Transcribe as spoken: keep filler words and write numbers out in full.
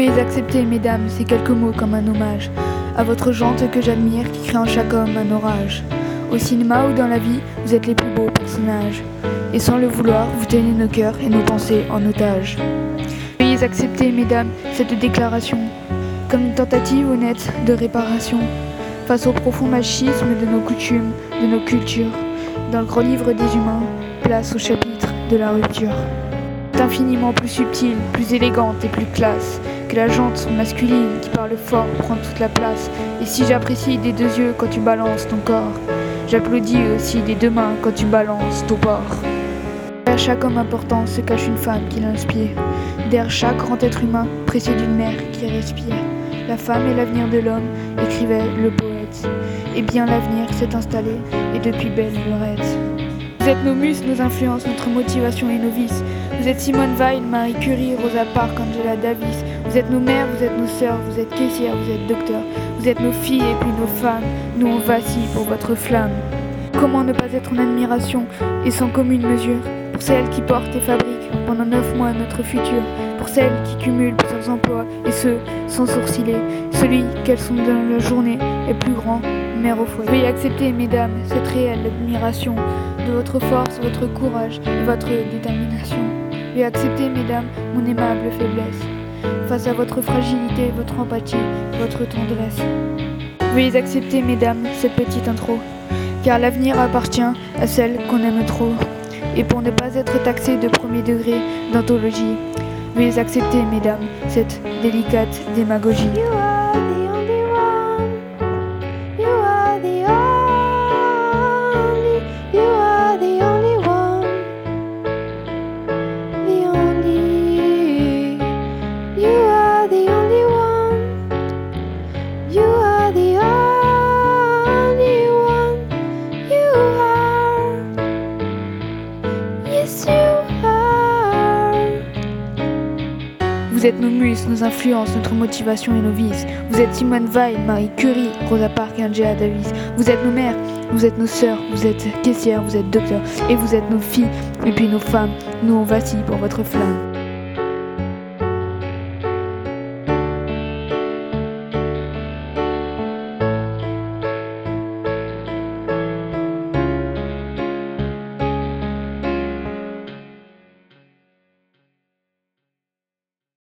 Veuillez accepter, mesdames, ces quelques mots comme un hommage à votre gente que j'admire, qui crée en chaque homme un orage. Au cinéma ou dans la vie, vous êtes les plus beaux personnages. Et sans le vouloir, vous tenez nos cœurs et nos pensées en otage. Veuillez accepter, mesdames, cette déclaration comme une tentative honnête de réparation face au profond machisme de nos coutumes, de nos cultures. Dans le grand livre des humains, place au chapitre de la rupture. C'est infiniment plus subtile, plus élégante et plus classe que la jante masculine qui parle fort prend toute la place. Et si j'apprécie des deux yeux quand tu balances ton corps, j'applaudis aussi des deux mains quand tu balances ton porc. Derrière chaque homme important se cache une femme qui l'inspire. Derrière chaque grand être humain, précieux d'une mère qui respire. La femme est l'avenir de l'homme, écrivait le poète. Et bien l'avenir s'est installé, et depuis belle lurette. Vous êtes nos muses, nos influences, notre motivation et nos vices. Vous êtes Simone Veil, Marie Curie, Rosa Parks, Angela Davis. Vous êtes nos mères, vous êtes nos sœurs, vous êtes caissières, vous êtes docteurs. Vous êtes nos filles et puis nos femmes. Nous on vacille pour votre flamme. Comment ne pas être en admiration et sans commune mesure pour celles qui portent et fabriquent pendant neuf mois notre futur, pour celles qui cumulent plusieurs emplois et ce, sans sourciller. Celui qu'elles sont dans la journée est plus grand, mère au foyer. Veuillez accepter, mesdames, cette réelle admiration de votre force, votre courage et votre détermination. Veuillez accepter, mesdames, mon aimable faiblesse face à votre fragilité, votre empathie, votre tendresse. Veuillez accepter, mesdames, cette petite intro, car l'avenir appartient à celle qu'on aime trop. Et pour ne pas être taxé de premier degré d'anthologie, veuillez accepter, mesdames, cette délicate démagogie. You are the only one. You are the only. You are the only one. The only. You are the only one. You are the only one. You are. Yes, you are. Vous êtes nos muses, nos influences, notre motivation et nos vices. Vous êtes Simone Veil, Marie Curie, Rosa Parks et Angela Davis. Vous êtes nos mères, vous êtes nos sœurs, vous êtes caissières, vous êtes docteurs. Et vous êtes nos filles, et puis nos femmes. Nous on vacille pour votre flamme.